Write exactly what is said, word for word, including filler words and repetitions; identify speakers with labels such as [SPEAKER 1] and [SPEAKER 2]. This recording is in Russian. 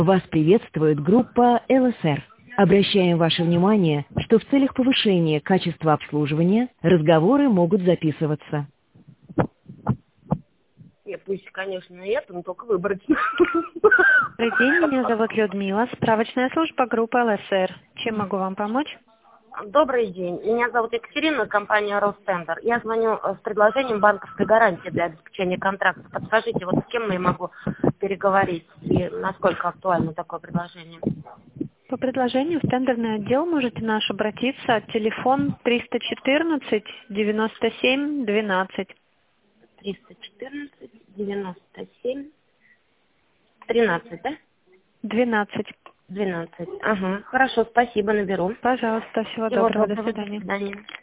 [SPEAKER 1] Вас приветствует группа эл эс эр. Обращаем ваше внимание, что в целях повышения качества обслуживания разговоры могут записываться.
[SPEAKER 2] Нет, пусть, конечно, и это, но только выборочно.
[SPEAKER 3] Добрый день, меня зовут Людмила, справочная служба группы эл эс эр. Чем могу вам помочь?
[SPEAKER 2] Добрый день. Меня зовут Екатерина, компания Ростендер. Я звоню с предложением банковской гарантии для обеспечения контракта. Подскажите, вот с кем я могу переговорить и насколько актуально такое предложение?
[SPEAKER 3] По предложению в тендерный отдел можете наш обратиться. Телефон триста четырнадцать девяносто семь двенадцать.
[SPEAKER 2] триста четырнадцать девяносто семь тринадцать, да?
[SPEAKER 3] двенадцать.
[SPEAKER 2] двенадцать. Ага, хорошо, спасибо, наберу.
[SPEAKER 3] Пожалуйста, всего
[SPEAKER 2] Всего
[SPEAKER 3] доброго, до
[SPEAKER 2] доброго, до
[SPEAKER 3] свидания.
[SPEAKER 2] свидания.